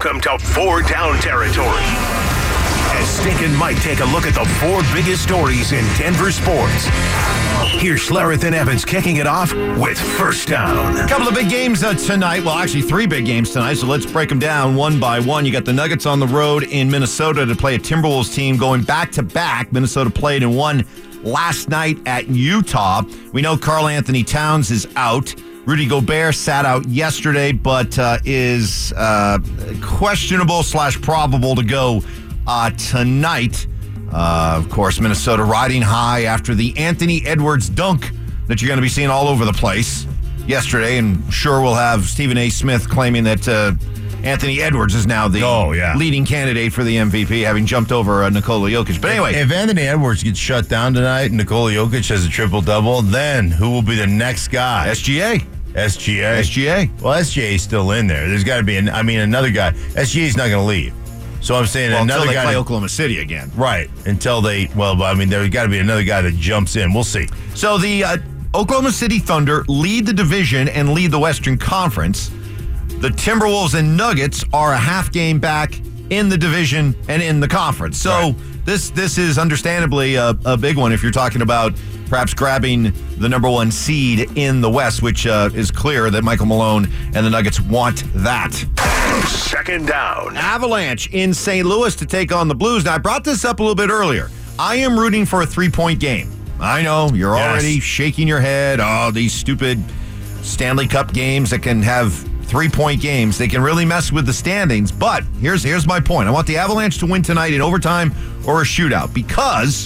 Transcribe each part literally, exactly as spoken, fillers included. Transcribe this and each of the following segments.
Welcome to Four Down Territory. As Stick and Mike take a look at the four biggest stories in Denver sports. Here's Schlereth and Evans kicking it off with First Down. A couple of big games uh, tonight. Well, actually three big games tonight, so let's break them down one by one. You got the Nuggets on the road in Minnesota to play a Timberwolves team going back-to-back. Minnesota played and won last night at Utah. We know Karl Anthony Towns is out. Rudy Gobert sat out yesterday, but uh, is uh, questionable slash probable to go uh, tonight. Uh, of course, Minnesota riding high after the Anthony Edwards dunk that you're going to be seeing all over the place yesterday. And sure, we'll have Stephen A. Smith claiming that uh, Anthony Edwards is now the oh, yeah. leading candidate for the M V P, having jumped over uh, Nikola Jokic. But anyway. If, if Anthony Edwards gets shut down tonight and Nikola Jokic has a triple-double, then who will be the next guy? S G A. S G A. S G A. Well, S G A is still in there. There's got to be, an, I mean, another guy. S G A is not going to leave. So I'm saying well, another until they guy play to, Oklahoma City again. Right. Until they, well, I mean, there's got to be another guy that jumps in. We'll see. So the uh, Oklahoma City Thunder lead the division and lead the Western Conference. The Timberwolves and Nuggets are a half game back in the division and in the conference. So right. this this is understandably a, a big one if you're talking about perhaps grabbing the number one seed in the West, which uh, is clear that Michael Malone and the Nuggets want that. Second down. Avalanche in Saint Louis to take on the Blues. Now, I brought this up a little bit earlier. I am rooting for a three-point game. I know, you're yes. already shaking your head. Oh, these stupid Stanley Cup games that can have three-point games. They can really mess with the standings. But here's, here's my point. I want the Avalanche to win tonight in overtime or a shootout because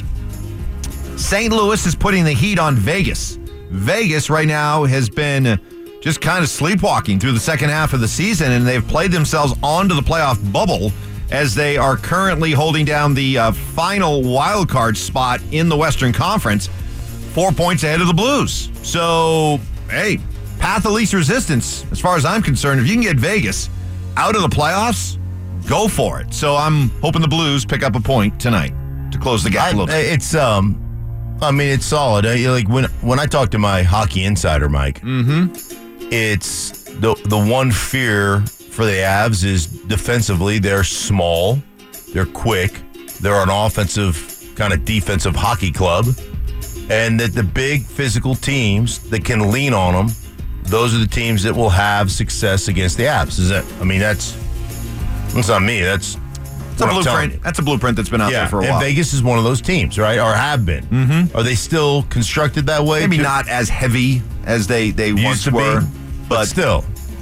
Saint Louis is putting the heat on Vegas. Vegas right now has been just kind of sleepwalking through the second half of the season, and they've played themselves onto the playoff bubble as they are currently holding down the uh, final wild card spot in the Western Conference, four points ahead of the Blues. So, hey, path of least resistance, as far as I'm concerned. If you can get Vegas out of the playoffs, go for it. So I'm hoping the Blues pick up a point tonight to close the gap I, a little bit. It's, um, I mean, it's solid. I, like when when I talk to my hockey insider, Mike, mm-hmm. it's the the one fear for the Avs is defensively they're small, they're quick, they're an offensive kind of defensive hockey club, and that the big physical teams that can lean on them, those are the teams that will have success against the Avs. Is that? I mean, that's that's not me. That's It's a blueprint. That's a blueprint that's been out yeah, there for a and while. Vegas is one of those teams, right? Or have been. Mm-hmm. Are they still constructed that way? Maybe not as heavy as they, they Used once to were. Be, but, but still.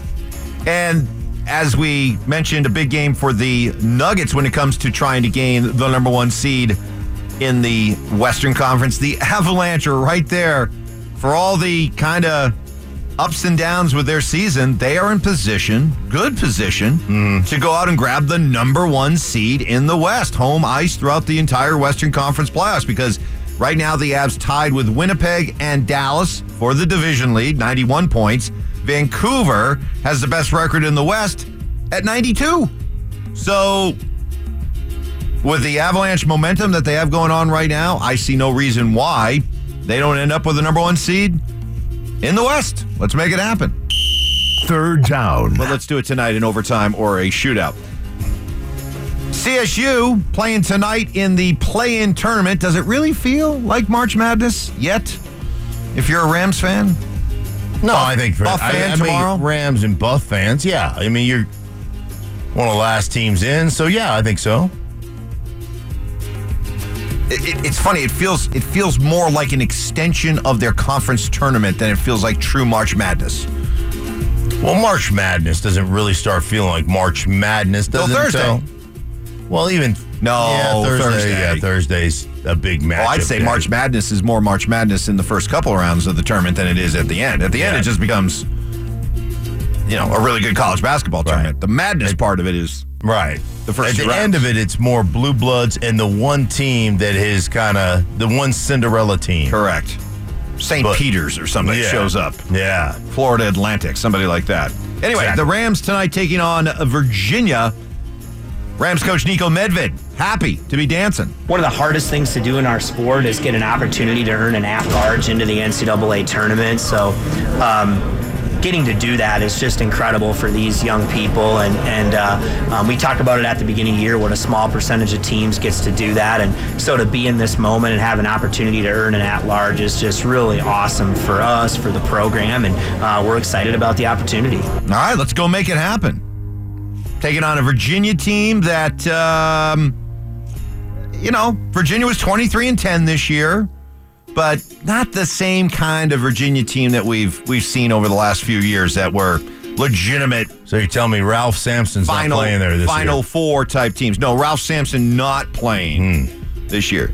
And as we mentioned, a big game for the Nuggets when it comes to trying to gain the number one seed in the Western Conference. The Avalanche are right there for all the kind of ups and downs with their season. They are in position, good position, mm. to go out and grab the number one seed in the West. Home ice throughout the entire Western Conference playoffs because right now the Avs tied with Winnipeg and Dallas for the division lead, ninety-one points. Vancouver has the best record in the West at ninety-two. So with the Avalanche momentum that they have going on right now, I see no reason why they don't end up with the number one seed in the West. Let's make it happen. Third down. But let's do it tonight in overtime or a shootout. C S U playing tonight in the play-in tournament. Does it really feel like March Madness yet? If you're a Rams fan? No, Buff, I think for Buff I, fan I tomorrow? mean, Rams and Buff fans, yeah. I mean, you're one of the last teams in, so yeah, I think so. It, it, it's funny. It feels it feels more like an extension of their conference tournament than it feels like true March Madness. Well, March Madness doesn't really start feeling like March Madness, does no, it? Thursday. So, well, even no yeah, Thursday, Thursday. Yeah, Thursday's a big match. Oh, I'd say day. March Madness is more March Madness in the first couple of rounds of the tournament than it is at the end. At the yeah. end, it just becomes, you know, a really good college basketball tournament. Right. The madness it, part of it is right. The first At the rounds. end of it, it's more blue bloods and the one team that is kind of the one Cinderella team. Correct. Saint Peter's or somebody yeah. shows up. Yeah. Florida Atlantic, somebody like that. Anyway, exactly. The Rams tonight taking on Virginia. Rams coach Nico Medved, happy to be dancing. One of the hardest things to do in our sport is get an opportunity to earn an at-large into the N C double A tournament. So, um, getting to do that is just incredible for these young people. And, and uh, um, we talked about it at the beginning of the year, what a small percentage of teams gets to do that. And so to be in this moment and have an opportunity to earn an at-large is just really awesome for us, for the program, and uh, we're excited about the opportunity. All right, let's go make it happen. Taking on a Virginia team that, um, you know, Virginia was twenty-three and ten this year, but not the same kind of Virginia team that we've we've seen over the last few years that were legitimate. So you're telling me Ralph Sampson's final, not playing there this Final year? Four type teams. No, Ralph Sampson not playing hmm. this year.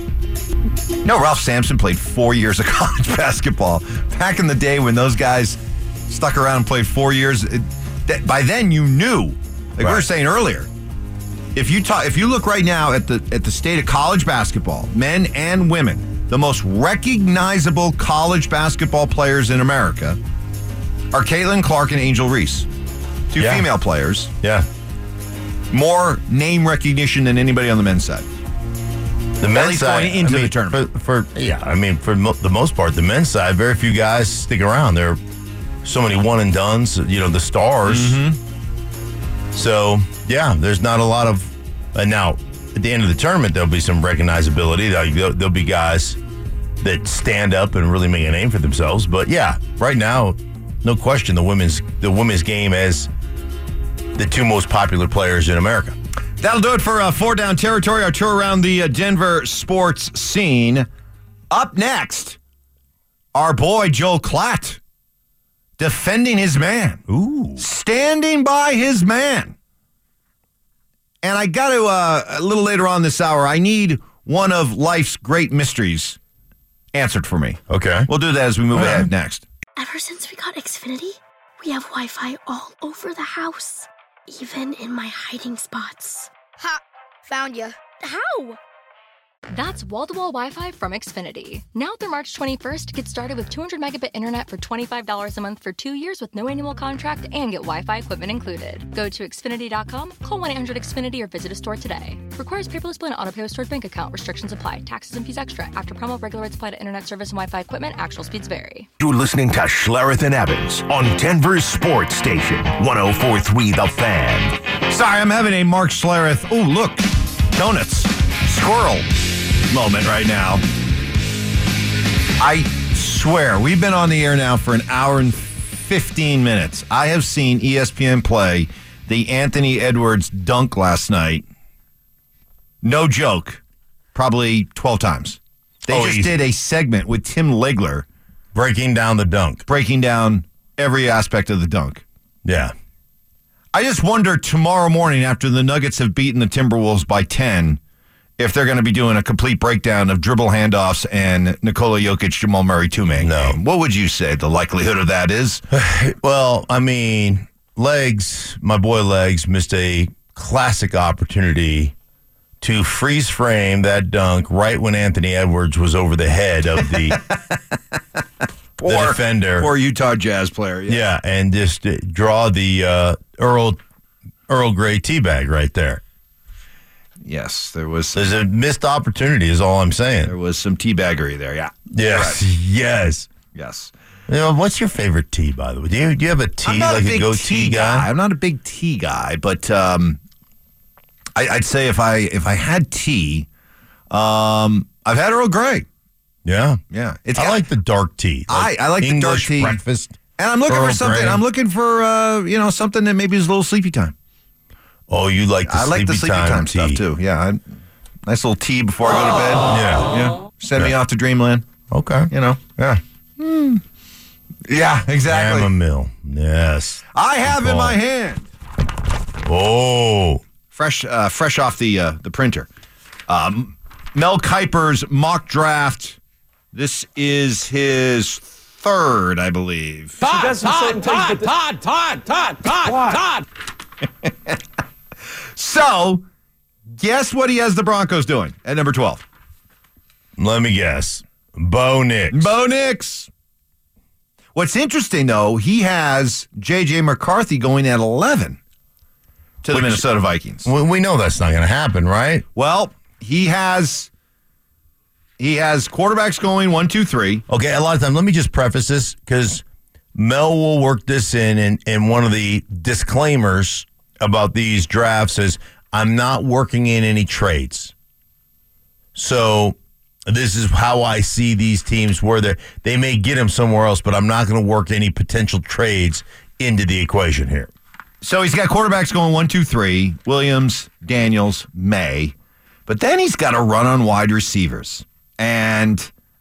No, Ralph Sampson played four years of college basketball. Back in the day when those guys stuck around and played four years, it, that, by then you knew. Like right. we were saying earlier, if you talk, if you look right now at the at the state of college basketball, men and women, the most recognizable college basketball players in America are Caitlin Clark and Angel Reese, two yeah. female players. Yeah, more name recognition than anybody on the men's side. The men's side going into I mean, the tournament. For, for yeah, I mean for mo- the most part, the men's side, very few guys stick around. There are so many one and dones. You know, the stars. Mm-hmm. So, yeah, there's not a lot of... And now, at the end of the tournament, there'll be some recognizability. There'll, there'll be guys that stand up and really make a name for themselves. But, yeah, right now, no question, the women's the women's game is the two most popular players in America. That'll do it for uh, Four Down Territory, our tour around the uh, Denver sports scene. Up next, our boy Joel Klatt. Defending his man. Ooh. Standing by his man. And I got to, uh, a little later on this hour, I need one of life's great mysteries answered for me. Okay. We'll do that as we move all ahead right. next. Ever since we got Xfinity, we have Wi-Fi all over the house, even in my hiding spots. Ha! Found you. How? That's wall-to-wall Wi-Fi from Xfinity. Now through March twenty-first, get started with two hundred megabit internet for twenty-five dollars a month for two years with no annual contract and get Wi-Fi equipment included. Go to Xfinity dot com, call one eight hundred X Finity or visit a store today. Requires paperless bill and auto-pay with stored bank account. Restrictions apply. Taxes and fees extra. After promo, regular rates apply to internet service and Wi-Fi equipment. Actual speeds vary. You're listening to Schlereth and Evans on Denver's Sports Station, one oh four point three The Fan. Sorry, I'm having a Mark Schlereth. Oh, look. Donuts. Squirrel. Moment right now. I swear, we've been on the air now for an hour and fifteen minutes. I have seen E S P N play the Anthony Edwards dunk last night. No joke. Probably twelve times. They oh, just easy. did a segment with Tim Legler. Breaking down the dunk. Breaking down every aspect of the dunk. Yeah. I just wonder tomorrow morning after the Nuggets have beaten the Timberwolves by ten if they're going to be doing a complete breakdown of dribble handoffs and Nikola Jokic, Jamal Murray two-man no. game. What would you say the likelihood of that is? Well, I mean, Legs, my boy Legs, missed a classic opportunity to freeze frame that dunk right when Anthony Edwards was over the head of the, poor, the defender. Poor Utah Jazz player. Yeah, yeah and just uh, draw the uh, Earl Earl Grey teabag right there. Yes, there was. There's a missed opportunity is all I'm saying. There was some teabaggery there, yeah. Yes, right. yes. Yes. You know, what's your favorite tea, by the way? Do you, do you have a tea, I'm not like a, big a go tea tea guy. guy? I'm not a big tea guy, but um, I, I'd say if I if I had tea, um, I've had Earl Grey. Yeah. Yeah. It's I got, like the dark tea. I, I like English the dark tea. breakfast. And I'm looking Earl for something. Grey. I'm looking for, uh, you know, something that maybe is a little sleepy time. Oh, you like the I sleepy like the sleepy time, time stuff, tea. too. Yeah. I, nice little tea before I go to bed. Yeah. Yeah. Send Yeah. me off to dreamland. Okay. You know. Yeah. Yeah, exactly. Chamomile. Yes. I have in call. my hand, Oh. fresh uh, fresh off the uh, the printer, um, Mel Kiper's mock draft. This is his third, I believe. Todd, Todd, Todd, Todd, Todd, Todd, Todd, Todd. So, guess what he has the Broncos doing at number twelve? Let me guess. Bo Nix. Bo Nix. What's interesting, though, he has J J. McCarthy going at eleven to the Which- Minnesota Vikings. We, we know that's not going to happen, right? Well, he has he has quarterbacks going one, two, three. Okay, a lot of times, let me just preface this because Mel will work this in, and, and one of the disclaimers about these drafts is I'm not working in any trades. So this is how I see these teams where they they may get him somewhere else, but I'm not going to work any potential trades into the equation here. So he's got quarterbacks going one, two, three, Williams, Daniels, May. But then he's got to run on wide receivers. And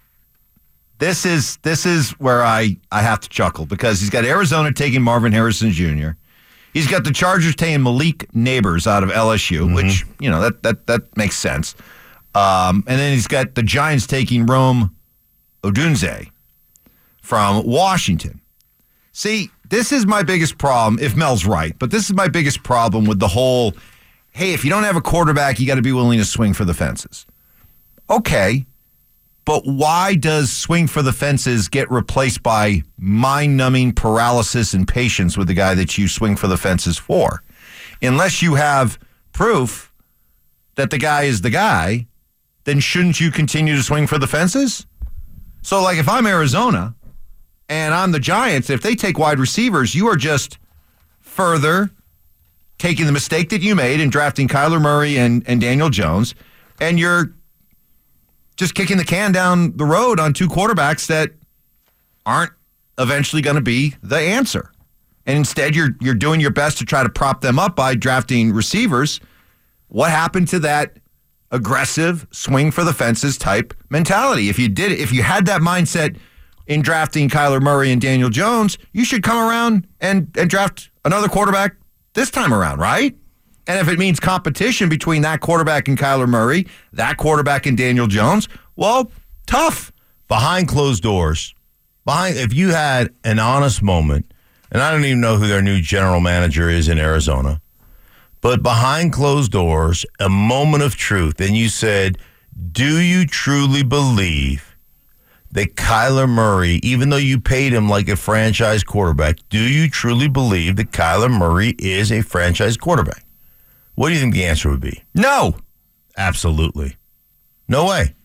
this is this is where I, I have to chuckle because he's got Arizona taking Marvin Harrison Junior He's got the Chargers taking Malik Neighbors out of L S U, mm-hmm. which, you know, that that that makes sense. Um, and then he's got the Giants taking Rome Odunze from Washington. See, this is my biggest problem, if Mel's right, but this is my biggest problem with the whole, hey, if you don't have a quarterback, you got to be willing to swing for the fences. Okay, but why does swing for the fences get replaced by mind-numbing paralysis and patience with the guy that you swing for the fences for? Unless you have proof that the guy is the guy, then shouldn't you continue to swing for the fences? So, like, if I'm Arizona and I'm the Giants, if they take wide receivers, you are just further taking the mistake that you made in drafting Kyler Murray and, and Daniel Jones, and you're just kicking the can down the road on two quarterbacks that aren't eventually going to be the answer. And instead, you're you're doing your best to try to prop them up by drafting receivers. What happened to that aggressive swing for the fences type mentality? If you did, if you had that mindset in drafting Kyler Murray and Daniel Jones, you should come around and, and draft another quarterback this time around, right? And if it means competition between that quarterback and Kyler Murray, that quarterback and Daniel Jones, well, tough. Behind closed doors, behind if you had an honest moment, and I don't even know who their new general manager is in Arizona, but behind closed doors, a moment of truth, and you said, do you truly believe that Kyler Murray, even though you paid him like a franchise quarterback, do you truly believe that Kyler Murray is a franchise quarterback? What do you think the answer would be? No. Absolutely. No way.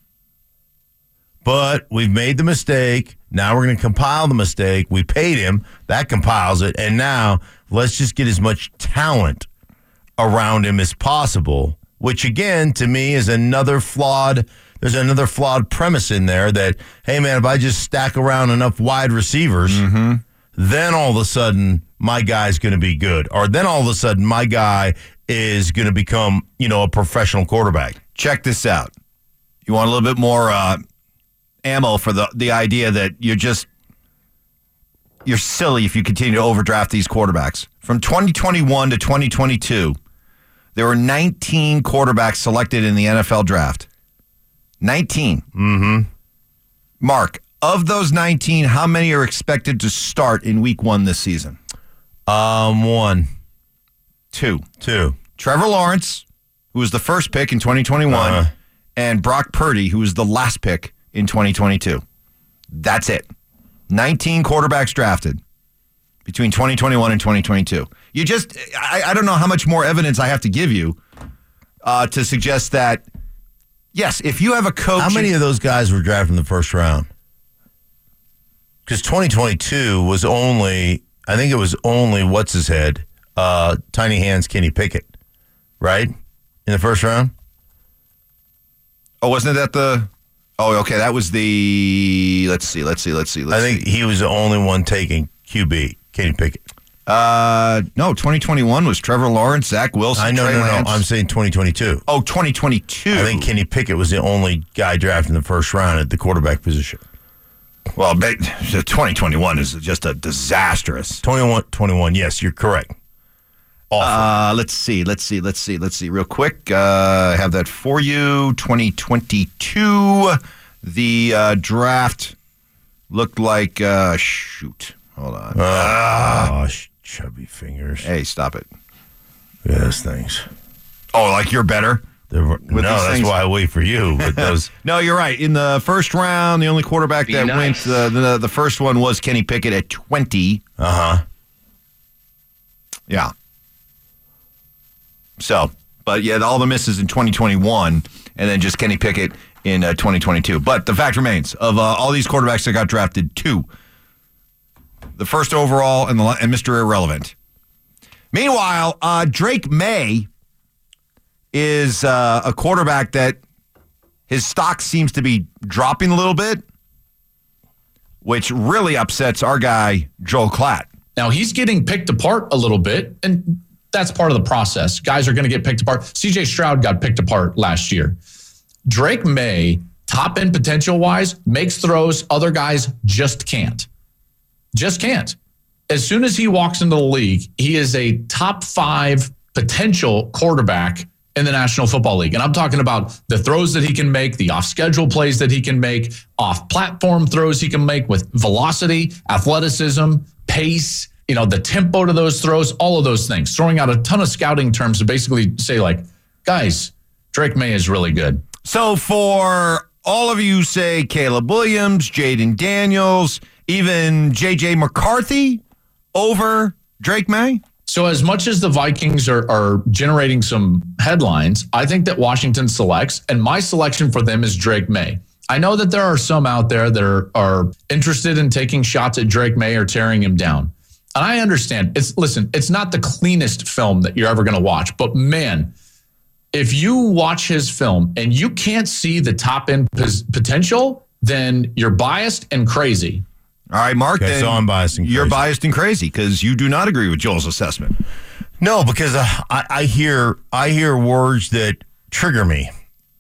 But we've made the mistake. Now we're going to compile the mistake. We paid him. That compiles it. And now let's just get as much talent around him as possible, which again, to me, is another flawed, there's another flawed premise in there that, hey, man, if I just stack around enough wide receivers, mm-hmm. then all of a sudden my guy's going to be good. Or then all of a sudden my guy is going to become, you know, a professional quarterback. Check this out. You want a little bit more uh, ammo for the, the idea that you're just, you're silly if you continue to overdraft these quarterbacks. From twenty twenty-one to twenty twenty-two, there were nineteen quarterbacks selected in the N F L draft. nineteen. Mm-hmm. Mark, of those nineteen, how many are expected to start in week one this season? Um, one. Two. Two. Trevor Lawrence, who was the first pick in twenty twenty-one, uh-huh. and Brock Purdy, who was the last pick in twenty twenty-two. That's it. nineteen quarterbacks drafted between twenty twenty-one and twenty twenty-two. You just, I, I don't know how much more evidence I have to give you uh, to suggest that, yes, if you have a coach. How many of those guys were drafted in the first round? Because twenty twenty-two was only, I think it was only, what's his head? Uh, Tiny Hands Kenny Pickett, right? In the first round? Oh, wasn't that the, oh, okay, that was the, let's see, let's see, let's see. Let's I think see. he was the only one taking Q B, Kenny Pickett. Uh, no, twenty twenty-one was Trevor Lawrence, Zach Wilson, I know, Trey no, Lance. no, I'm saying twenty twenty-two. Oh, twenty twenty-two. I think Kenny Pickett was the only guy drafted in the first round at the quarterback position. Well, twenty twenty-one is just a disastrous. twenty-one, twenty-one, yes, you're correct. Awful. Uh, let's see, let's see, let's see, let's see. Real quick, uh, I have that for you. twenty twenty-two, the uh, draft looked like, uh, shoot, hold on. Oh, uh, gosh, chubby fingers. Hey, stop it. Yes, things. Oh, like you're better? Were, no, that's things? why I wait for you. But those. No, you're right. In the first round, the only quarterback Be that nice. went, uh, the, the first one was Kenny Pickett at twenty. Uh-huh. Yeah. So, but yeah, all the misses in twenty twenty-one, and then just Kenny Pickett in uh, twenty twenty-two. But the fact remains, of uh, all these quarterbacks that got drafted, two the first overall and, the, and Mister Irrelevant. Meanwhile, uh, Drake May is uh, a quarterback that his stock seems to be dropping a little bit, which really upsets our guy, Joel Klatt. Now, he's getting picked apart a little bit, and that's part of the process. Guys are going to get picked apart. C J Stroud got picked apart last year. Drake May, top end potential-wise, makes throws other guys just can't. Just can't. As soon as he walks into the league, he is a top five potential quarterback in the National Football League. And I'm talking about the throws that he can make, the off-schedule plays that he can make, off-platform throws he can make with velocity, athleticism, pace, you know, the tempo to those throws, all of those things. Throwing out a ton of scouting terms to basically say, like, guys, Drake May is really good. So for all of you who say Caleb Williams, Jaden Daniels, even J J McCarthy over Drake May? So as much as the Vikings are, are generating some headlines, I think that Washington selects, and my selection for them is Drake May. I know that there are some out there that are, are interested in taking shots at Drake May or tearing him down. And I understand. It's listen, it's not the cleanest film that you're ever going to watch, but man, if you watch his film and you can't see the top end p- potential, then you're biased and crazy. All right, Mark, Okay, then so I'm biased and you're crazy. biased and crazy because you do not agree with Joel's assessment. No, because uh, I, I hear I hear words that trigger me.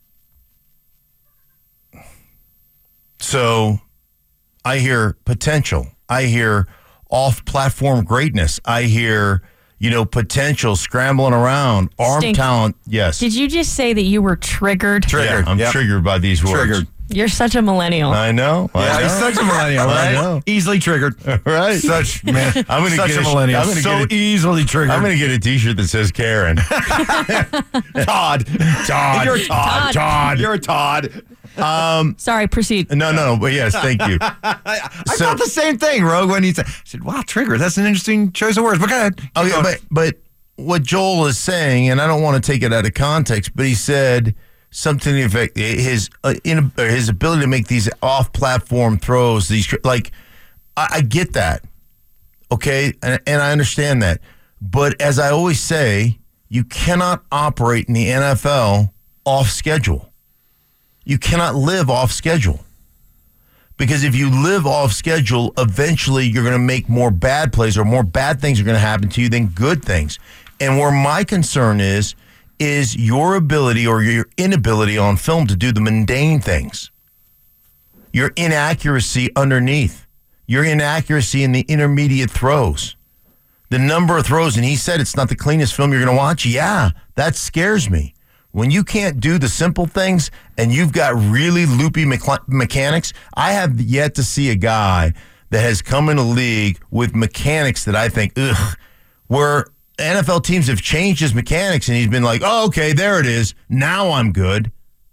So I hear potential. I hear off-platform greatness. I hear, you know, potential, scrambling around, arm Stink. talent. Yes. Did you just say that you were triggered? Triggered. Yeah, I'm Yep. triggered by these words. Triggered. You're such a millennial. I know. I Yeah, know. he's such a millennial, I right? know. Easily triggered. Right. Such, man, I'm gonna such get a a- millennial. I'm gonna so get a- easily triggered. I'm going to get a T-shirt that says Karen. Todd. Todd. You're a Todd. Todd. Todd. You're a Todd. Sorry, proceed. no, no, but yes, thank you. I So- thought the same thing, Rogue, when he said, I said, wow, trigger. That's an interesting choice of words. But go ahead. Oh, yeah, but but what Joel is saying, and I don't want to take it out of context, but he said something to the effect his uh, in, or his ability to make these off-platform throws. These like, I, I get that, okay, and, and I understand that. But as I always say, you cannot operate in the N F L off schedule. You cannot live off schedule. Because if you live off schedule, eventually you're going to make more bad plays or more bad things are going to happen to you than good things. And where my concern is, is your ability or your inability on film to do the mundane things. Your inaccuracy underneath. Your inaccuracy in the intermediate throws. The number of throws, and he said it's not the cleanest film you're going to watch. Yeah, that scares me. When you can't do the simple things and you've got really loopy mecha- mechanics, I have yet to see a guy that has come in a league with mechanics that I think, ugh, where N F L teams have changed his mechanics and he's been like, oh, okay, there it is. Now I'm good.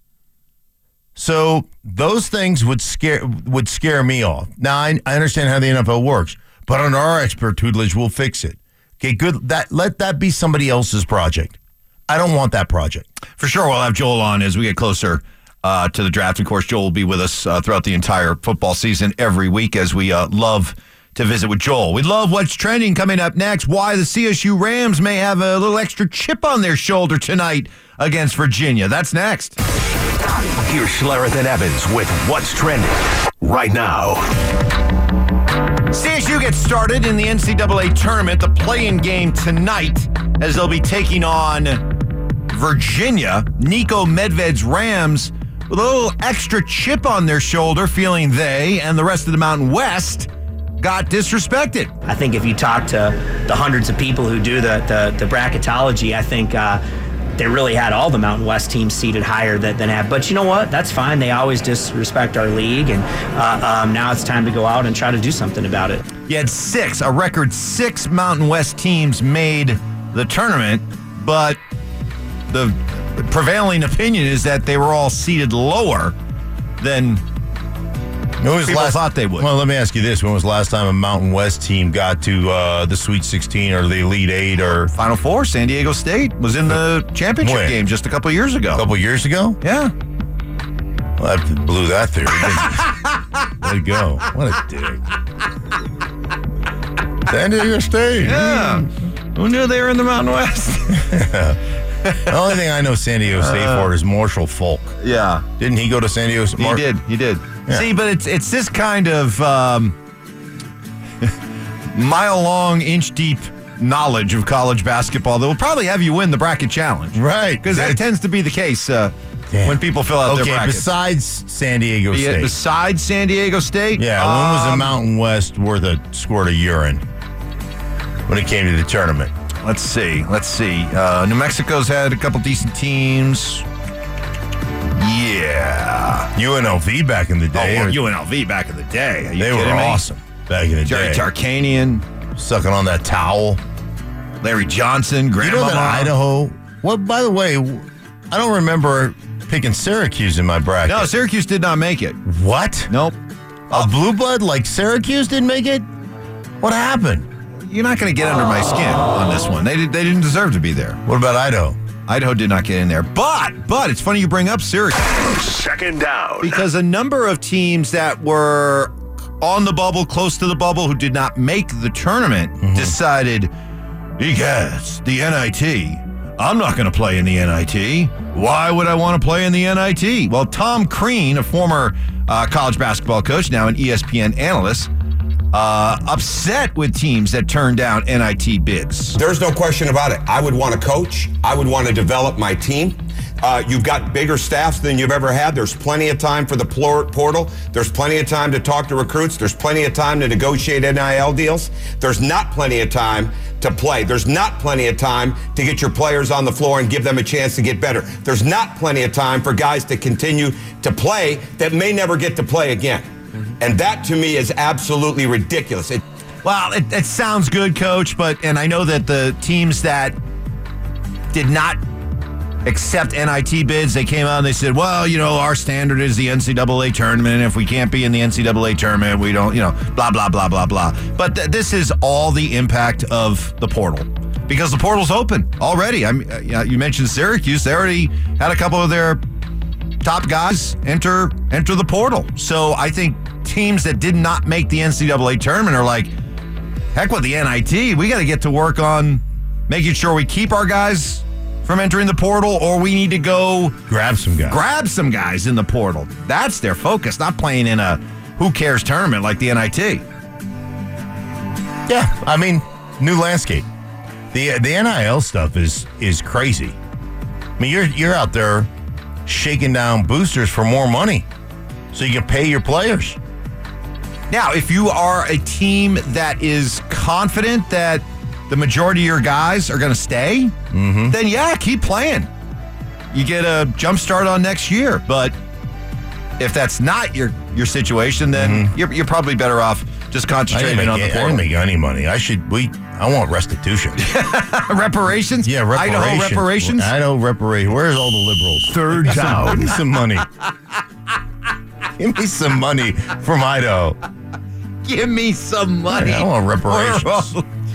So those things would scare would scare me off. Now, I, I understand how the N F L works, but under our expert tutelage, we'll fix it. Okay, good. That let that be somebody else's project. I don't want that project. For sure, we'll have Joel on as we get closer uh, to the draft. Of course, Joel will be with us uh, throughout the entire football season every week as we uh, love to visit with Joel. We love what's trending. Coming up next, why the C S U Rams may have a little extra chip on their shoulder tonight against Virginia. That's next. Here's Schlereth and Evans with what's trending right now. C S U gets started in the N C double A tournament, the play-in game tonight, as they'll be taking on Virginia. Nico Medved's Rams with a little extra chip on their shoulder, feeling they and the rest of the Mountain West got disrespected. I think if you talk to the hundreds of people who do the the, the bracketology, I think uh, they really had all the Mountain West teams seated higher than, than have. But you know what? That's fine. They always disrespect our league, and uh, um, now it's time to go out and try to do something about it. You had six, a record six Mountain West teams made the tournament, but the prevailing opinion is that they were all seated lower than When was people last, thought they would. Well, let me ask you this. When was the last time a Mountain West team got to uh, the Sweet sixteen or the Elite Eight or Final Four. San Diego State was in the championship When? game just a couple years ago. a couple years ago? Yeah. Well, that blew that theory, didn't it? Way to go. What a dick. San Diego State. Yeah. Who knew they were in the Mountain West? The only thing I know San Diego State uh, for is Marshall Falk. Yeah. Didn't he go to San Diego State? He did. He did. Yeah. See, but it's it's this kind of um, mile-long, inch-deep knowledge of college basketball that will probably have you win the bracket challenge. Right. Because that tends to be the case uh, when people fill out okay, their brackets. Besides San Diego Be State. Besides San Diego State? Yeah, um, when was the Mountain West worth a squirt of urine when it came to the tournament? Let's see. Let's see. Uh, New Mexico's had a couple decent teams. Yeah. U N L V back in the day. Oh, well, U N L V back in the day. Are you they were kidding me? awesome back in the Jerry day. Jerry Tarkanian. Sucking on that towel. Larry Johnson, Grandma. You know that Idaho? Well, by the way, I don't remember picking Syracuse in my bracket. No, Syracuse did not make it. What? Nope. A blue blood like Syracuse didn't make it? What happened? You're not going to get under my skin on this one. They, did, they didn't deserve to be there. What about Idaho? Idaho did not get in there. But, but it's funny you bring up Syracuse. Second down. Because a number of teams that were on the bubble, close to the bubble, who did not make the tournament, mm-hmm. decided, yes, the N I T. I'm not going to play in the N I T. Why would I want to play in the N I T? Well, Tom Crean, a former uh, college basketball coach, now an E S P N analyst, uh, upset with teams that turned down N I T bids. There's no question about it. I would want to coach. I would want to develop my team. Uh, you've got bigger staffs than you've ever had. There's plenty of time for the portal. There's plenty of time to talk to recruits. There's plenty of time to negotiate N I L deals. There's not plenty of time to play. There's not plenty of time to get your players on the floor and give them a chance to get better. There's not plenty of time for guys to continue to play that may never get to play again. Mm-hmm. And that, to me, is absolutely ridiculous. It- well, it, it sounds good, Coach, but and I know that the teams that did not accept N I T bids, they came out and they said, well, you know, our standard is the N C double A tournament. If we can't be in the N C double A tournament, we don't, you know, blah, blah, blah, blah, blah. But th- this is all the impact of the portal because the portal's open already. I mean, uh, you mentioned Syracuse. They already had a couple of their top guys enter enter the portal. So I think teams that did not make the N C double A tournament are like, heck with the N I T. We got to get to work on making sure we keep our guys from entering the portal, or we need to go grab some guys. Grab some guys in the portal. That's their focus, not playing in a who cares tournament like the N I T. Yeah, I mean, new landscape. The the N I L stuff is is crazy. I mean, you're you're out there shaking down boosters for more money so you can pay your players. Now, if you are a team that is confident that the majority of your guys are going to stay, mm-hmm. then yeah, keep playing. You get a jump start on next year. But if that's not your your situation, then mm-hmm. you're, you're probably better off just concentrating on the portal. I didn't make any money. I should. We. I want restitution. reparations? Yeah, reparations. Idaho reparations? Idaho reparations. Where's all the liberals? Third down. Give me some money. Give me some money from Idaho. Give me some money. I want reparations.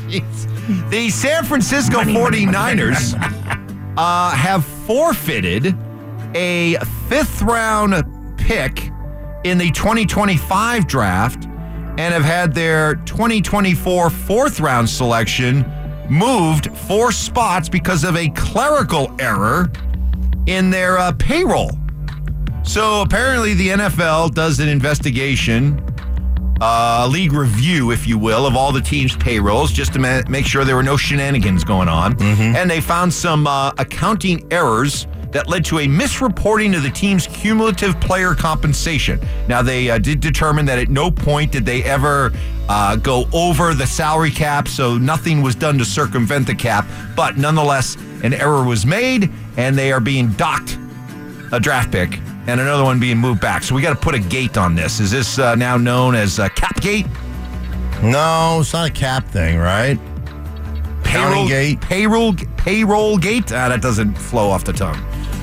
The San Francisco money, forty-niners money, money, money. Uh, have forfeited a fifth-round pick in the twenty twenty-five draft and have had their twenty twenty-four fourth-round selection moved four spots because of a clerical error in their uh, payroll. So apparently the N F L does an investigation, a uh, league review, if you will, of all the teams' payrolls just to ma- make sure there were no shenanigans going on. Mm-hmm. And they found some uh, accounting errors that led to a misreporting of the team's cumulative player compensation. Now, they uh, did determine that at no point did they ever uh, go over the salary cap, so nothing was done to circumvent the cap. But nonetheless, an error was made, and they are being docked a draft pick and another one being moved back. So we got to put a gate on this. Is this uh, now known as uh, cap gate? No, it's not a cap thing, right? Payroll gate? Payroll payroll gate? Ah, that doesn't flow off the tongue.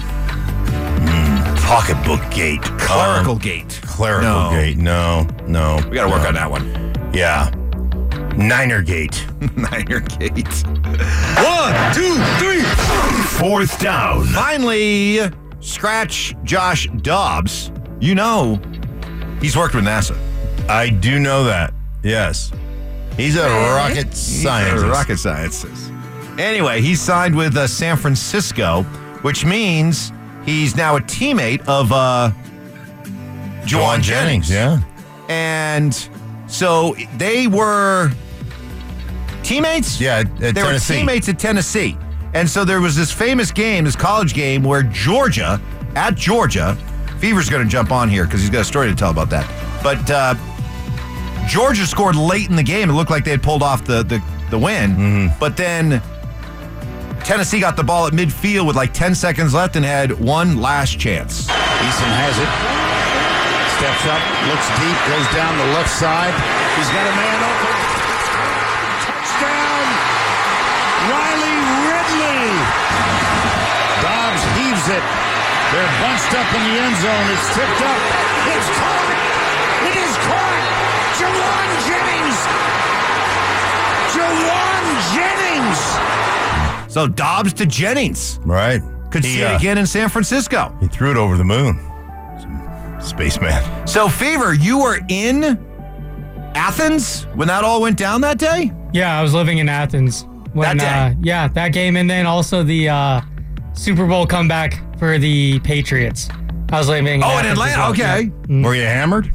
Mm, pocketbook gate. Clerical um, gate. Clerical no. gate. No, no. We got to work no. on that one. Yeah. Niner gate. Niner gate. One, two, three. Fourth down. Finally, scratch Josh Dobbs. You know, he's worked with NASA. I do know that. Yes. He's a rocket He's scientist. a rocket scientist. Anyway, he's signed with uh, San Francisco, which means he's now a teammate of uh, Juwan Jennings. Jennings, yeah. And so they were teammates? Yeah, at they Tennessee. were teammates at Tennessee. And so there was this famous game, this college game, where Georgia, at Georgia, Fever's going to jump on here because he's got a story to tell about that. But uh, Georgia scored late in the game. It looked like they had pulled off the, the, the win. Mm-hmm. But then Tennessee got the ball at midfield with like ten seconds left and had one last chance. Eason has it. Steps up, looks deep, goes down the left side. He's got a man open. Touchdown, Riley Ridley. Dobbs heaves it. They're bunched up in the end zone. It's tipped up. It's caught. It is caught. Juwan Jennings. Juwan Jennings. So Dobbs to Jennings. Right. Could He, see it uh, again in San Francisco. He threw it over the moon. Spaceman. So, Fever, you were in Athens when that all went down that day? Yeah, I was living in Athens. When, That day? Uh, yeah, that game. And then also the uh, Super Bowl comeback for the Patriots. I was living in Oh, in Athens as Atlanta. well. Okay. Yeah. Mm. Were you hammered?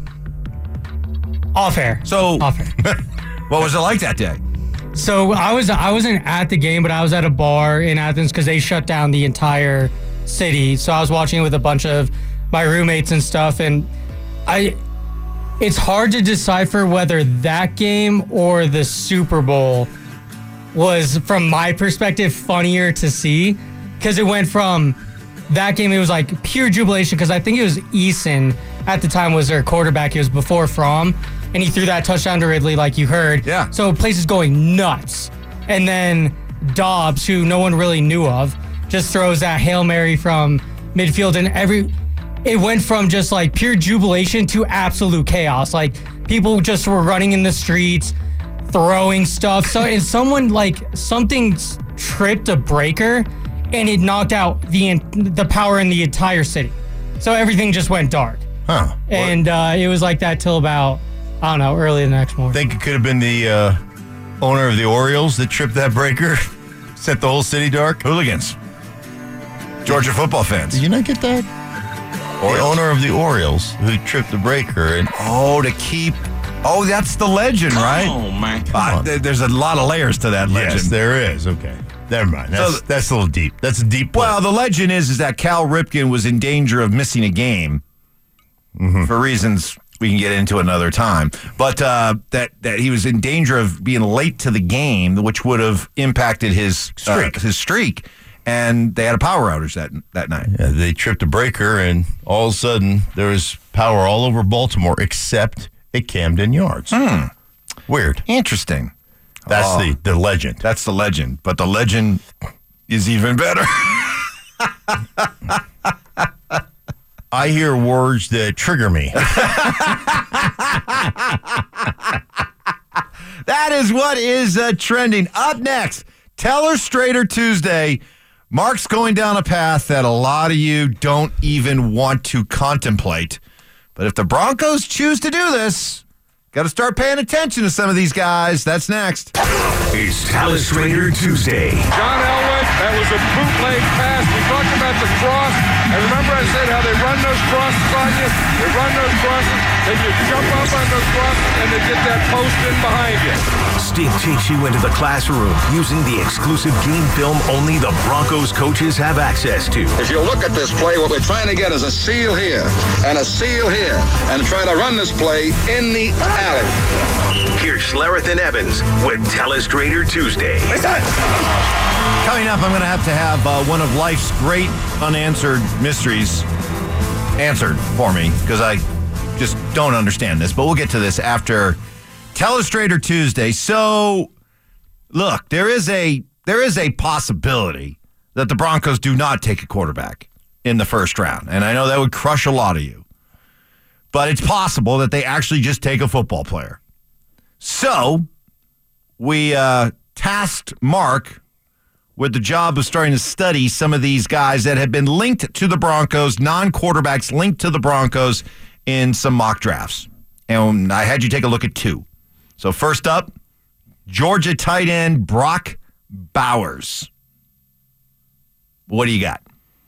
Off air. So, Off air. what was it like that day? So I was I wasn't at the game, but I was at a bar in Athens because they shut down the entire city. So I was watching it with a bunch of my roommates and stuff, and I it's hard to decipher whether that game or the Super Bowl was, from my perspective, funnier to see, because it went from that game, it was like pure jubilation, because I think it was Eason at the time was their quarterback. It was before Fromm, and he threw that touchdown to Ridley, like you heard. Yeah. So place is going nuts. And then Dobbs, who no one really knew of, just throws that Hail Mary from midfield, and every it went from just like pure jubilation to absolute chaos. Like people just were running in the streets, throwing stuff. So and someone like something tripped a breaker, and it knocked out the the power in the entire city. So everything just went dark. Huh. And uh, it was like that till about, I don't know, early the next morning. Think it could have been the uh, owner of the Orioles that tripped that breaker, set the whole city dark? Hooligans. Georgia football fans. Did you not get that? The owner of the Orioles who tripped the breaker. And Oh, to keep... Oh, that's the legend, right? Oh, man. Uh, th- there's a lot of layers to that legend. yes, there is. Okay. Never mind. That's, So- that's a little deep. That's a deep Well, the legend is is that Cal Ripken was in danger of missing a game for reasons we can get into another time. But uh, that that he was in danger of being late to the game, which would have impacted his Streak. uh, his streak, and they had a power outage that that night. Yeah, they tripped a breaker, and all of a sudden, there was power all over Baltimore except at Camden Yards. Hmm. Weird. Interesting. That's Oh. the, the legend. That's the legend, but the legend is even better. I hear words that trigger me. That is what is uh, trending. Up next, Telestrator Tuesday. Mark's going down a path that a lot of you don't even want to contemplate. But if the Broncos choose to do this, got to start paying attention to some of these guys. That's next. It's Telestrator Tuesday. John Elway, that was a bootleg pass. We talked about the cross. And remember I said how they run those crosses on you? They run those crosses, then you jump up on those crosses, and they get that post in behind you. Stig takes you into the classroom using the exclusive game film only the Broncos coaches have access to. If you look at this play, what we're trying to get is a seal here and a seal here and try to run this play in the alley. Here's Schlereth and Evans with Telestrator Tuesday. Coming up, I'm going to have to have uh, one of life's great unanswered mysteries answered for me because I just don't understand this. But we'll get to this after Telestrator Tuesday. So, look, there is a there is a possibility that the Broncos do not take a quarterback in the first round. And I know that would crush a lot of you. But it's possible that they actually just take a football player. So, we uh, tasked Mark with the job of starting to study some of these guys that have been linked to the Broncos, non-quarterbacks linked to the Broncos in some mock drafts. And I had you take a look at two. So first up, Georgia tight end Brock Bowers. What do you got?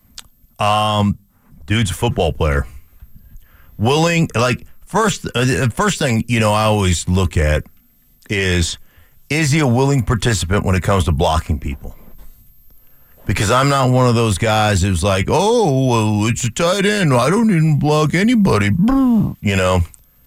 Um, dude's a football player. Willing, like, first, uh, the first thing, you know, I always look at is, is he a willing participant when it comes to blocking people? Because I'm not one of those guys who's like, oh, well, it's a tight end. I don't even block anybody. You know,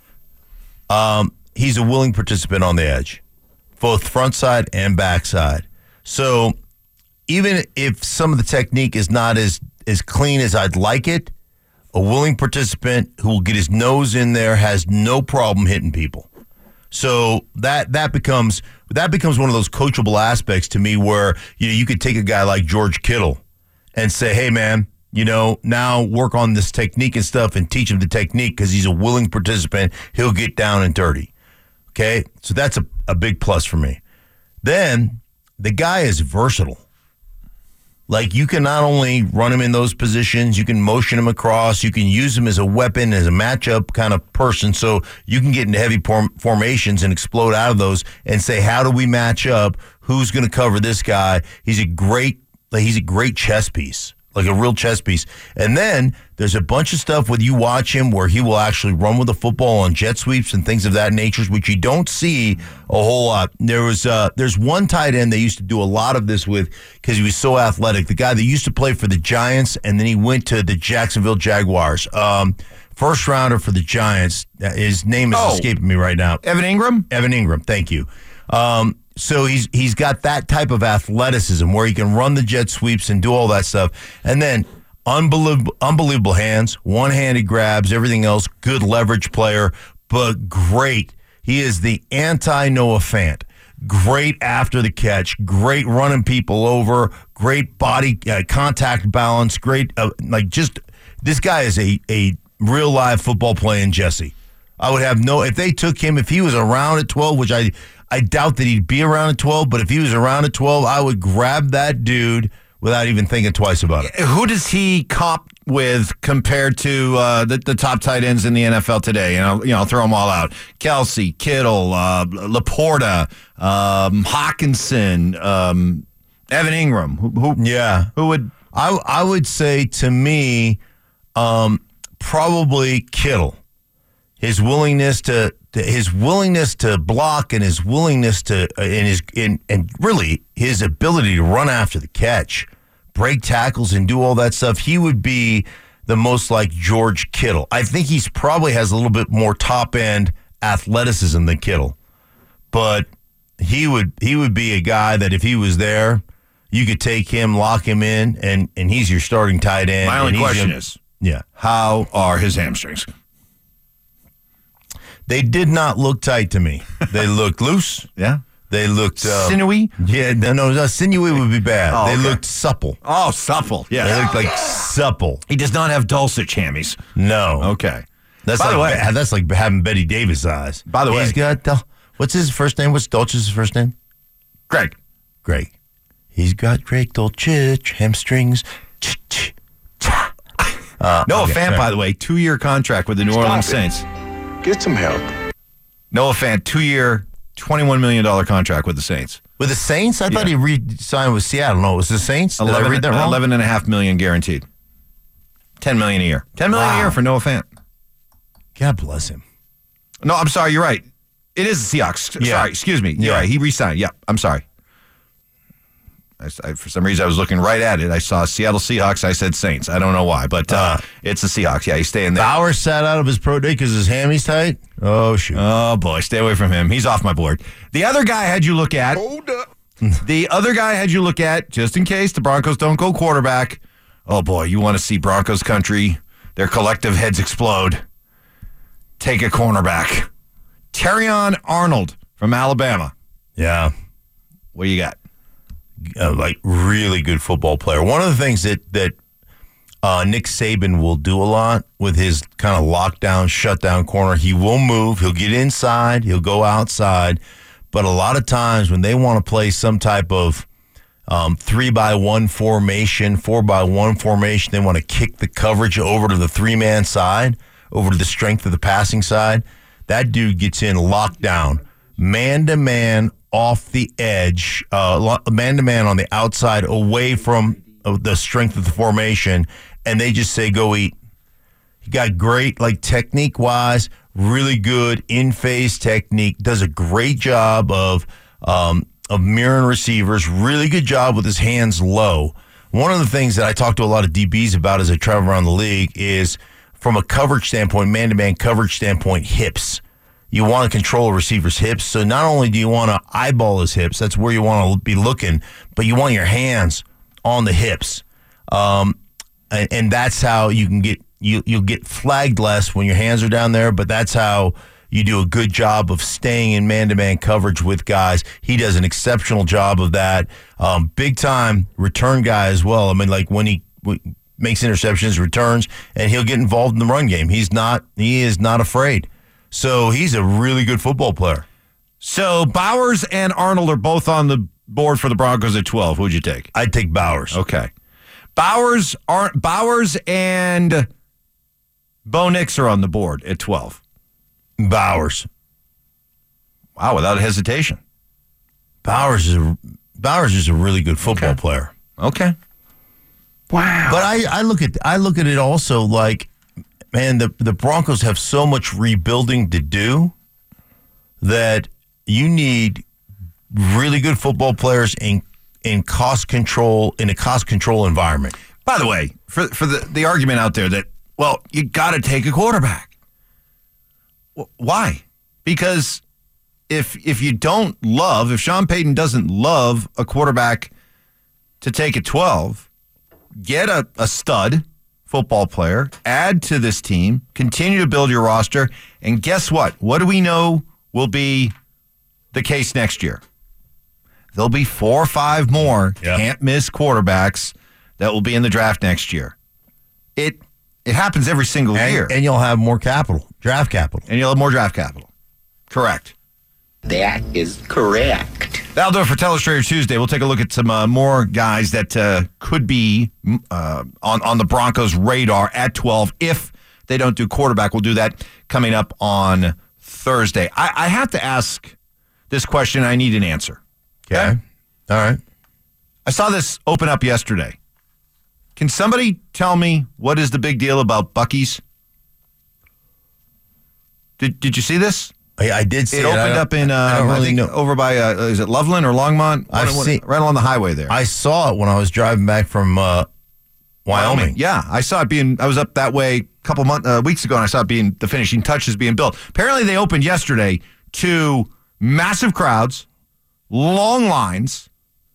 um, he's a willing participant on the edge, both front side and back side. So even if some of the technique is not as, as clean as I'd like it, a willing participant who will get his nose in there has no problem hitting people. So that that becomes that becomes one of those coachable aspects to me where, you know, you could take a guy like George Kittle and say, hey, man, you know, now work on this technique and stuff and teach him the technique because he's a willing participant. He'll get down and dirty. Okay, so that's a, a big plus for me. Then the guy is versatile. Like, you can not only run him in those positions, you can motion him across, you can use him as a weapon, as a matchup kind of person, so you can get into heavy form- formations and explode out of those and say, how do we match up? Who's going to cover this guy? He's a great, like, he's a great chess piece, like a real chess piece. And then there's a bunch of stuff where you watch him where he will actually run with the football on jet sweeps and things of that nature, which you don't see a whole lot. There was uh, there's one tight end they used to do a lot of this with because he was so athletic. The guy that used to play for the Giants and then he went to the Jacksonville Jaguars. Um, first rounder for the Giants. His name is oh, escaping me right now. Evan Ingram? Evan Ingram, thank you. Um, so he's he's got that type of athleticism where he can run the jet sweeps and do all that stuff. And then unbelievable, unbelievable hands, one-handed grabs, everything else, good leverage player, but great. He is the anti-Noah Fant. Great after the catch, great running people over, great body uh, contact balance, great, uh, like just, this guy is a, a real live football playing Jesse. I would have no, if they took him, if he was around at twelve, which I, I doubt that he'd be around at twelve, but if he was around at twelve, I would grab that dude without even thinking twice about it. Who does he comp with compared to uh, the, the top tight ends in the N F L today? You know, you know, throw them all out: Kelsey, Kittle, uh, Laporta, um, Hawkinson, um, Evan Ingram. Who, who? Yeah, who would? I I would say to me, um, probably Kittle. His willingness to, to his willingness to block and his willingness to uh, and his in, and really his ability to run after the catch, break tackles and do all that stuff. He would be the most like George Kittle. I think he's probably has a little bit more top end athleticism than Kittle, but he would he would be a guy that if he was there, you could take him, lock him in, and and he's your starting tight end. My only question your, is, yeah, how are his hamstrings? They did not look tight to me. They looked loose. Yeah. They looked uh, sinewy. Yeah, no, no, no, sinewy would be bad. Oh, they okay. looked supple. Oh, supple. Yeah, they looked like supple. He does not have Dulcich hammies. No. Okay. That's By like the way, that's like having Betty Davis eyes. By the way, he's got Dul- what's his first name? What's Dulcich's first name? Greg. Greg. He's got Greg Dulcich hamstrings. Uh, Noah okay, Fant, sorry. By the way, two-year contract with the New Stop Orleans it. Saints. Get some help. Noah Fant, two-year, twenty-one million dollars contract with the Saints. With the Saints? I yeah. thought he re-signed with Seattle. No, it was the Saints? Did eleven, I read that wrong? eleven and a half million guaranteed. ten million a year. ten million wow. a year for Noah Fant. God bless him. No, I'm sorry. You're right. It is the Seahawks. Yeah. Sorry. Excuse me. You're yeah. right. He re-signed. Yeah. I'm sorry. I, I, for some reason, I was looking right at it. I saw Seattle Seahawks. I said Saints. I don't know why, but uh, uh, it's the Seahawks. Yeah, he's staying there. Bowers sat out of his pro day because his hammy's tight? Oh, shoot. Oh, boy. Stay away from him. He's off my board. The other guy had you look at. Hold up. The other guy had you look at, just in case the Broncos don't go quarterback. Oh, boy. You want to see Broncos country, their collective heads explode. Take a cornerback. Terrion Arnold from Alabama. Yeah. What do you got? Uh, like really good football player. One of the things that that uh, Nick Saban will do a lot with his kind of lockdown, shutdown corner, he will move. He'll get inside. He'll go outside. But a lot of times when they want to play some type of um, three by one formation, four by one formation, they want to kick the coverage over to the three man side, over to the strength of the passing side. That dude gets in lockdown. man-to-man off the edge, uh, man-to-man on the outside away from the strength of the formation, and they just say, go eat. He got great, like, technique-wise, really good in-phase technique, does a great job of um, of mirroring receivers, really good job with his hands low. One of the things that I talk to a lot of D Bs about as I travel around the league is, from a coverage standpoint, man-to-man coverage standpoint, hips. You want to control a receiver's hips, so not only do you want to eyeball his hips, that's where you want to be looking, but you want your hands on the hips. Um, and, and that's how you can get You, you'll get flagged less when your hands are down there, but that's how you do a good job of staying in man-to-man coverage with guys. He does an exceptional job of that. Um, big-time return guy as well. I mean, like when he w- makes interceptions, returns, and he'll get involved in the run game. He's not, he is not afraid. So he's a really good football player. So Bowers and Arnold are both on the board for the Broncos at twelve. Who'd you take? I'd take Bowers. Okay. Bowers, are, Bowers and Bo Nix are on the board at twelve. Bowers. Wow, without hesitation. Bowers is a, Bowers is a really good football okay. player. Okay. Wow. But I, I look at I look at it also like, man, the the Broncos have so much rebuilding to do that you need really good football players in in cost control in a cost control environment. By the way, for for the, the argument out there that, well, you got to take a quarterback. Well, why? Because if if you don't love, if Sean Payton doesn't love a quarterback to take at twelve, get a, a stud football player, add to this team, continue to build your roster, and guess what? What do we know will be the case next year? There'll be four or five more yep. can't-miss quarterbacks that will be in the draft next year. It It happens every single and, year. And you'll have more capital, draft capital. And you'll have more draft capital. Correct. That is correct. That'll do it for Telestrator Tuesday. We'll take a look at some uh, more guys that uh, could be uh, on, on the Broncos' radar at twelve. If they don't do quarterback, we'll do that coming up on Thursday. I, I have to ask this question. I need an answer. Okay. okay. All right. I saw this open up yesterday. Can somebody tell me what is the big deal about Buc-ee's? Did Did you see this? I, I did see it. It opened up in, uh, I, don't really I think, know. over by, uh, is it Loveland or Longmont? I've one, seen, right along the highway there. I saw it when I was driving back from uh, Wyoming. Wyoming. Yeah, I saw it being, I was up that way a couple months, uh, weeks ago, and I saw it being, the finishing touches being built. Apparently they opened yesterday to massive crowds, long lines,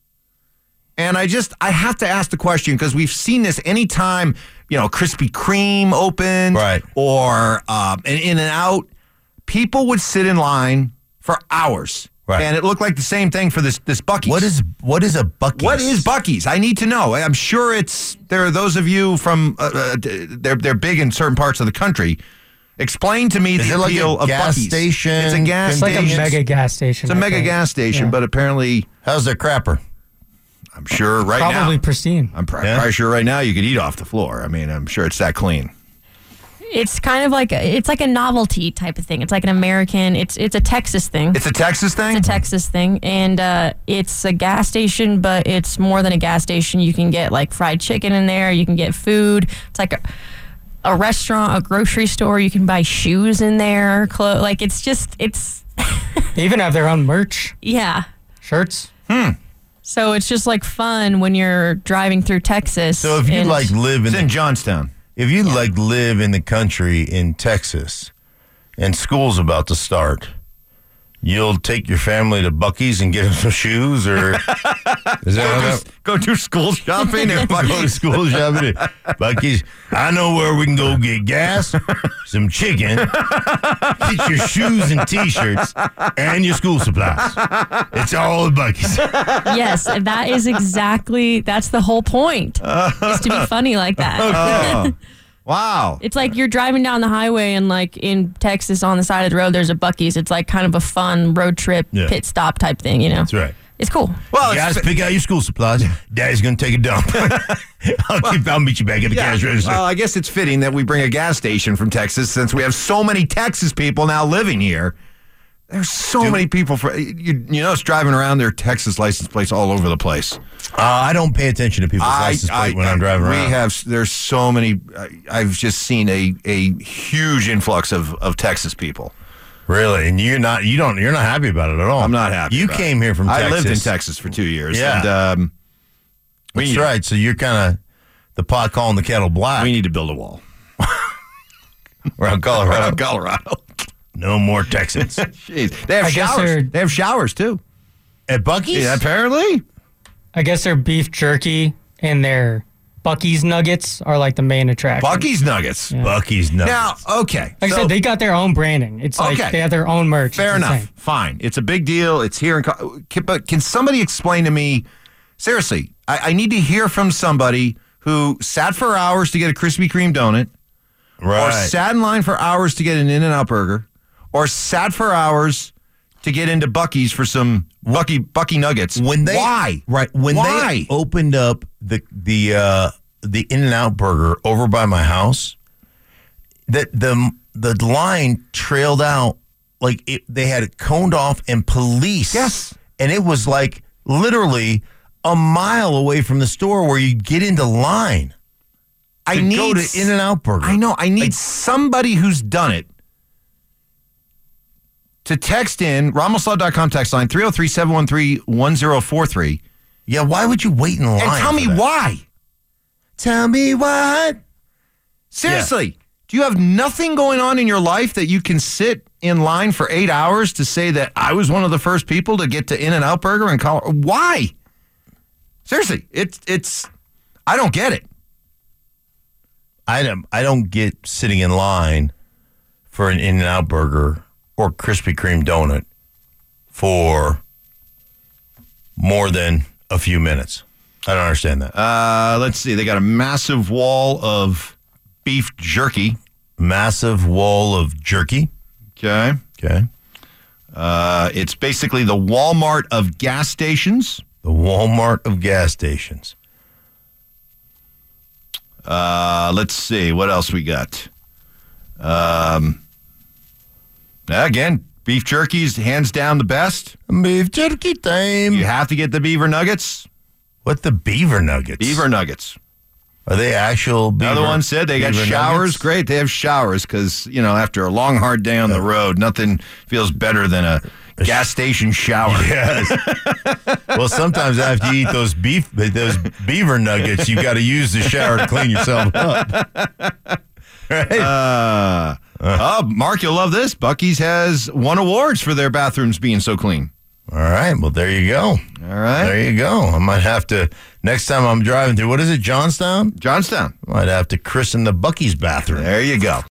and I just, I have to ask the question, because we've seen this anytime, you know, Krispy Kreme opened, right. or uh, an In-N-Out, people would sit in line for hours. Right. And it looked like the same thing for this this Buc-ee's. What is what is a Buc-ee's? What is Buc-ee's? I need to know. I'm sure it's, there are those of you from, uh, uh, they're they're big in certain parts of the country. Explain to me is the it appeal like a of gas Buc-ee's. Station? It's a gas it's station. It's like a mega gas station. It's a mega gas station, yeah. But apparently... How's their crapper? I'm sure right Probably now... Probably pristine. I'm pr- yeah. probably sure right now you could eat off the floor. I mean, I'm sure it's that clean. It's kind of like a, it's like a novelty type of thing. It's like an American. It's it's a Texas thing. It's a Texas thing. It's a Texas thing, and uh, it's a gas station, but it's more than a gas station. You can get like fried chicken in there. You can get food. It's like a, a restaurant, a grocery store. You can buy shoes in there. Clothes. Like it's just it's. They even have their own merch. Yeah. Shirts. Hmm. So it's just like fun when you're driving through Texas. So if you and, like live in, it's in Johnstown. If you yeah. like live in the country in Texas and school's about to start, you'll take your family to Buc-ee's and get them some shoes, or is that go, do, go do school shopping and go to school shopping at Buc-ee's? I know where we can go get gas, some chicken, get your shoes and T-shirts, and your school supplies. It's all at Buc-ee's. Yes, that is exactly, that's the whole point, is to be funny like that. Oh, wow. It's like you're driving down the highway and like in Texas on the side of the road, there's a Buc-ee's. It's like kind of a fun road trip, yeah. pit stop type thing, you know? That's right. It's cool. Well, you guys, pick out your school supplies. Daddy's going to take a dump. I'll, well, keep, I'll meet you back at the yeah, cash register. Well, I guess it's fitting that we bring a gas station from Texas since we have so many Texas people now living here. There's so many people for you. You know, it's driving around their Texas license plates all over the place. Uh, I don't pay attention to people's I, license plate I, when I'm driving we around. We have. There's so many. I've just seen a a huge influx of, of Texas people. Really, and you're not. You don't. You're not happy about it at all. I'm not happy. You about came it. here from Texas. I lived in Texas for two years. Yeah, and, um, that's need, right. So you're kind of the pot calling the kettle black. We need to build a wall around Colorado. around Colorado. No more Texans. Jeez. They have I showers. They have showers too. At Buc-ee's? Yeah, apparently. I guess their beef jerky and their Buc-ee's nuggets are like the main attraction. Buc-ee's nuggets. Yeah. Buc-ee's nuggets. Now, okay. Like so, I said, they got their own branding. It's like okay. they have their own merch. Fair it's enough. Insane. Fine. It's a big deal. It's here in can, but can somebody explain to me, seriously, I, I need to hear from somebody who sat for hours to get a Krispy Kreme donut, right. or sat in line for hours to get an In-N-Out burger, or sat for hours to get into Buc-ee's for some Bucky Bucky nuggets. When they Why? Right. When Why? they opened up the the uh, the In-N-Out burger over by my house, that the the line trailed out like it, they had it coned off and police. Yes. And it was like literally a mile away from the store where you get into line. I to need go to In-N-Out burger. I know. I need like, somebody who's done it to text in, Ramos Law dot com text line, three oh three, seven one three, one oh four three. Yeah, why would you wait in line? And tell me that? why. Tell me what? Seriously, yeah. Do you have nothing going on in your life that you can sit in line for eight hours to say that I was one of the first people to get to In-N-Out Burger in Colorado? Why? Seriously, it's, it's, I don't get it. I don't, I don't get sitting in line for an In-N-Out burger or Krispy Kreme donut for more than a few minutes. I don't understand that. Uh, let's see. They got a massive wall of beef jerky. Massive wall of jerky. Okay. Okay. Uh, it's basically the Walmart of gas stations. The Walmart of gas stations. Uh, let's see. What else we got? Um... Again, beef jerky's hands down the best. Beef jerky time. You have to get the beaver nuggets. What the beaver nuggets? Beaver nuggets. Are they actual beaver? Another one said they got showers. Nuggets? Great, they have showers because, you know, after a long, hard day on the road, nothing feels better than a gas station shower. Yes. Well, sometimes after you eat those beef, those beaver nuggets, you got to use the shower to clean yourself up. Right? Uh, oh, Mark, you'll love this. Buc-ee's has won awards for their bathrooms being so clean. All right. Well, there you go. All right. There you go. I might have to, next time I'm driving through, what is it, Johnstown? Johnstown. I might have to christen the Buc-ee's bathroom. There you go.